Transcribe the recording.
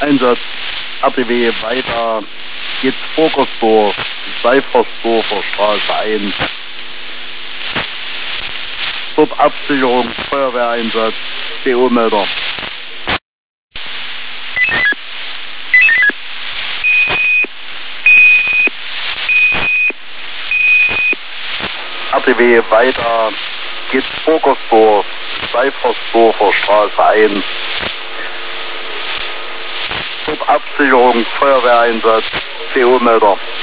Einsatz RTW weiter geht's Burgersdorf, Seifersdorfer Straße 1. Dort Absicherung, Feuerwehreinsatz, BO-Melder. RTW weiter geht's Burgersdorf, Seifersdorfer Straße 1. Dort Absicherung, Feuerwehreinsatz, BO-Melder.